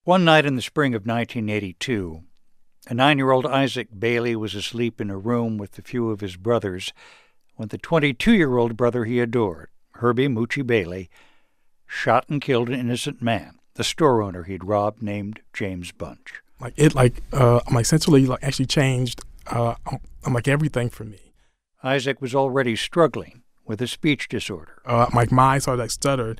One night in the spring of 1982, a 9-year-old Isaac Bailey was asleep in a room with a few of his brothers when the 22-year-old brother he adored, Herbie Moochie Bailey, shot and killed an innocent man, the store owner he'd robbed named James Bunch. Essentially actually changed everything for me. Isaac was already struggling with a speech disorder. My mind sort of stuttered.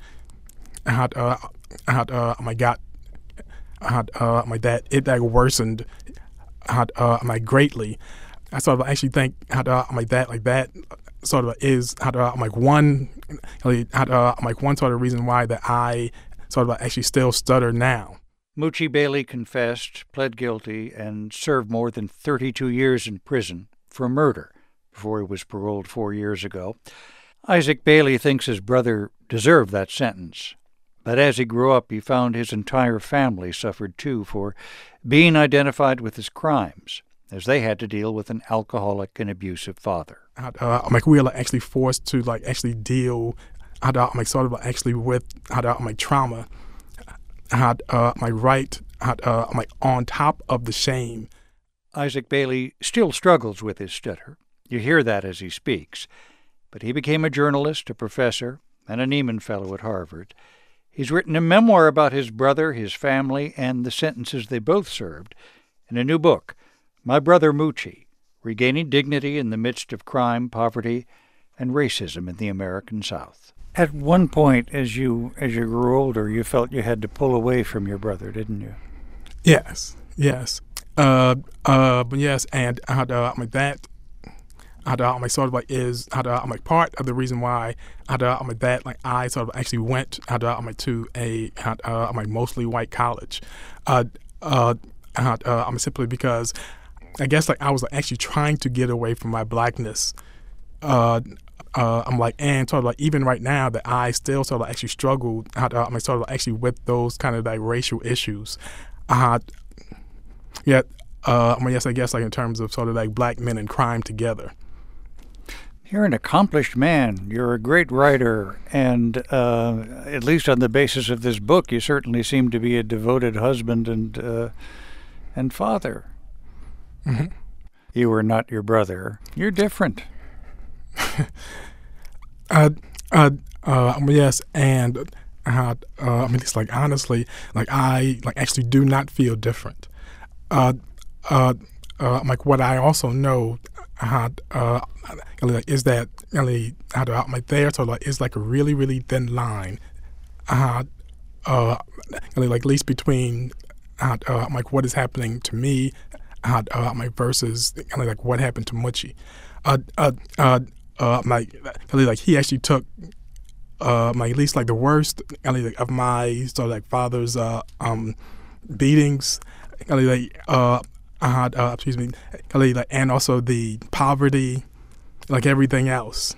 It worsened greatly. I sort of actually think that sort of is one sort of reason why that I sort of actually still stutter now. Moochie Bailey confessed, pled guilty, and served more than 32 years in prison for murder before he was paroled 4 years ago. Isaac Bailey thinks his brother deserved that sentence. But as he grew up, he found his entire family suffered too for being identified with his crimes, as they had to deal with an alcoholic and abusive father. We are actually forced to actually deal with trauma. On top of the shame. Isaac Bailey still struggles with his stutter. You hear that as he speaks. But he became a journalist, a professor, and a Nieman Fellow at Harvard. He's written a memoir about his brother, his family, and the sentences they both served in a new book, My Brother Moochie, Regaining Dignity in the Midst of Crime, Poverty, and Racism in the American South. At one point, as you grew older, you felt you had to pull away from your brother, didn't you? Yes. Yes, and is part of the reason why I sort of actually went to a mostly white college. Simply because I guess I was actually trying to get away from my blackness. And sort of even right now that I still sort of actually struggle with those kind of racial issues. Yes, I guess in terms of sort of black men and crime together. You're an accomplished man. You're a great writer, and at least on the basis of this book, you certainly seem to be a devoted husband and father. Mm-hmm. You are not your brother. You're different. Yes, and it's honestly, I actually do not feel different. What I also know is that there sort of is a really, really thin line, at least between what is happening to me, versus what happened to Moochie. He actually took at least the worst of my sort of father's beatings, and also the poverty, everything else.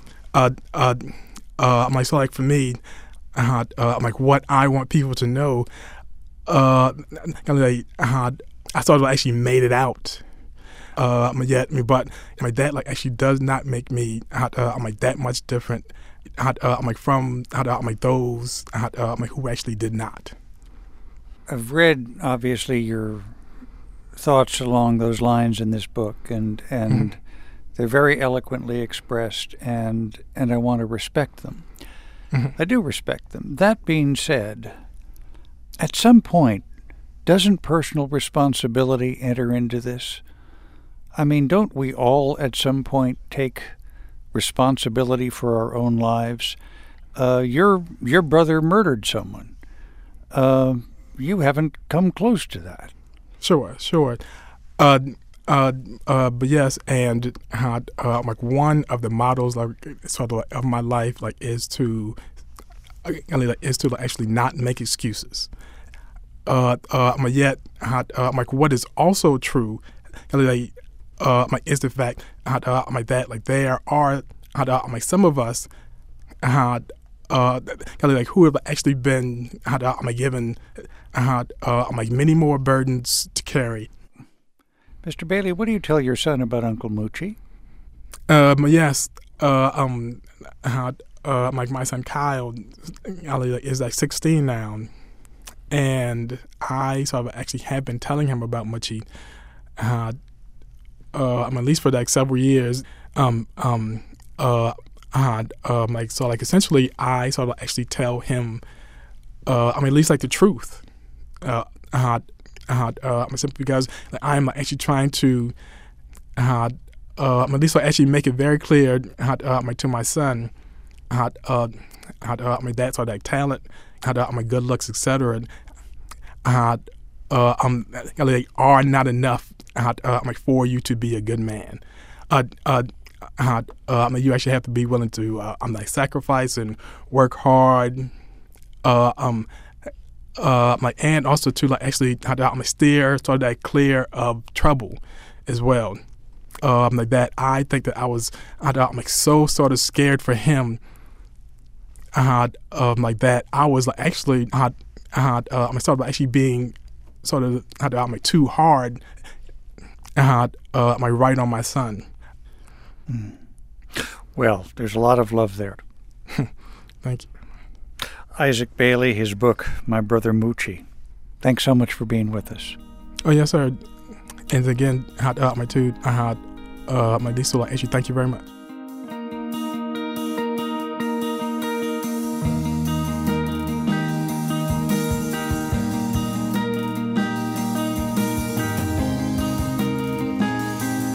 For me, what I want people to know, I sort of actually made it out. But that actually does not make me that much different from those who actually did not. I've read obviously your thoughts along those lines in this book, and Mm-hmm. they're very eloquently expressed, and I want to respect them. Mm-hmm. I do respect them. That being said, at some point, doesn't personal responsibility enter into this? I mean, don't we all at some point take responsibility for our own lives? Your brother murdered someone. You haven't come close to that. Sure. But yes, and one of the models of my life is to actually not make excuses. What is also true is the fact that there are some of us who have actually been given many more burdens to carry. Mr. Bailey, what do you tell your son about Uncle Moochie? Yes, my son Kyle is 16 now, And I sort of actually have been telling him about Moochie, at least for like several years. Essentially, I sort of actually tell him, at least like the truth. Simply because I'm actually trying to, at least actually make it very clear to my son, my dad's sort of like talent, my good looks, etc. They are not enough for you to be a good man. You actually have to be willing to sacrifice and work hard. And also to actually steer sort of that clear of trouble as well. That I think that I was so sort of scared for him. That I was actually sort of actually being sort of too hard. Right on my son. Well, there's a lot of love there. Thank you. Isaac Bailey, his book, My Brother Moochie. Thanks so much for being with us. Oh, yes, sir. And again, my diesel, actually, thank you very much.